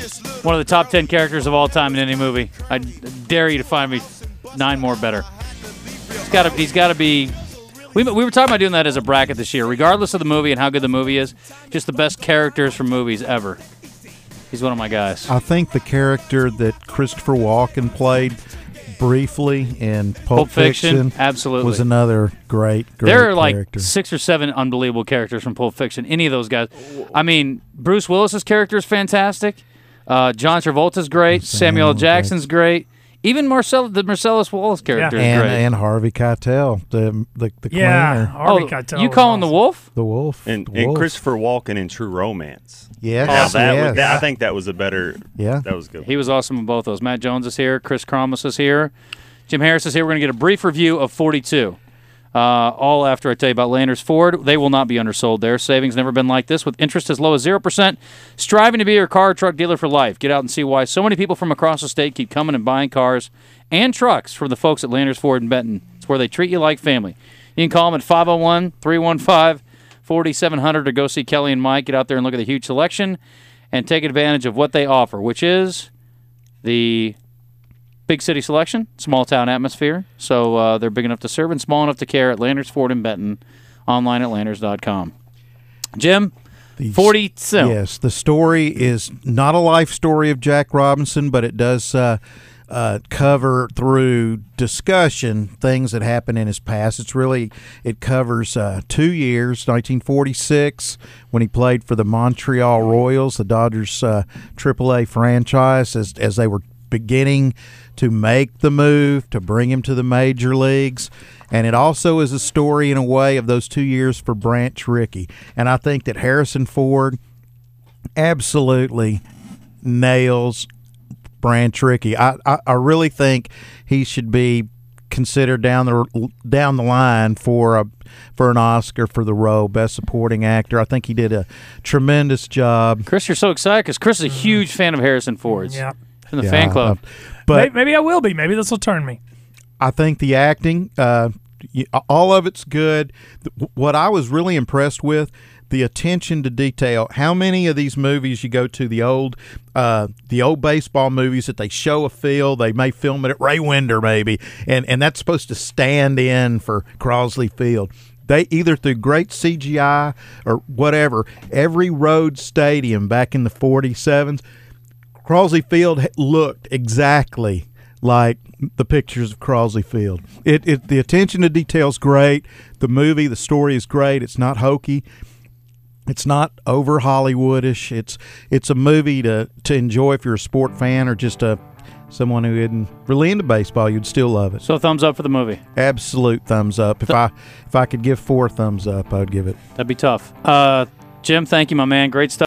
one of the top 10 characters of all time in any movie. I dare you to find me 9 more better. He's got to be. We were talking about doing that as a bracket this year, regardless of the movie and how good the movie is. Just the best characters from movies ever. He's one of my guys. I think the character that Christopher Walken played briefly in Pulp Fiction absolutely was another great there are character. like 6 or 7 unbelievable characters from Pulp Fiction. Any of those guys. I mean, Bruce Willis's character is fantastic. John Travolta's great. Samuel L. Jackson's great. Even the Marcellus Wallace character is great. And Harvey Keitel, the yeah, cleaner. Harvey Keitel. You call him the Wolf? The Wolf. And Wolf. Christopher Walken in True Romance. Yes. I think that was a better. Yeah. That was good. He was awesome in both those. Matt Jones is here. Chris Kromus is here. Jim Harris is here. We're going to get a brief review of 42. All after I tell you about Landers Ford. They will not be undersold there. Savings never been like this, with interest as low as 0%. Striving to be your car or truck dealer for life. Get out and see why so many people from across the state keep coming and buying cars and trucks from the folks at Landers Ford in Benton. It's where they treat you like family. You can call them at 501-315-4700 or go see Kelly and Mike. Get out there and look at the huge selection and take advantage of what they offer, which is the big city selection, small town atmosphere. So they're big enough to serve and small enough to care at Landers Ford in Benton, online at landers.com. Jim, 42. Yes, the story is not a life story of Jack Robinson, but it does cover through discussion things that happened in his past. It covers 2 years, 1946, when he played for the Montreal Royals, the Dodgers AAA franchise, as they were beginning to make the move to bring him to the major leagues. And it also is a story, in a way, of those 2 years for Branch Rickey. And I think that Harrison Ford absolutely nails Branch Rickey. I really think he should be considered down the line for an Oscar for the role, Best Supporting Actor. I think he did a tremendous job. Chris, you're so excited because Chris is a huge fan of Harrison Ford's. Yeah. In the fan club. But maybe I will be. Maybe this will turn me. I think the acting, all of it's good. What I was really impressed with, the attention to detail. How many of these movies you go to, the old baseball movies that they show a field, they may film it at Ray Winder maybe, and that's supposed to stand in for Crosley Field. They either through great CGI or whatever, every road stadium back in the 47s, Crosley Field looked exactly like the pictures of Crosley Field. The attention to detail is great. The movie, the story is great. It's not hokey. It's not over Hollywoodish. It's a movie to enjoy if you're a sport fan or just someone who isn't really into baseball. You'd still love it. So thumbs up for the movie. Absolute thumbs up. If I could give 4 thumbs up, I would give it. That'd be tough. Jim, thank you, my man. Great stuff.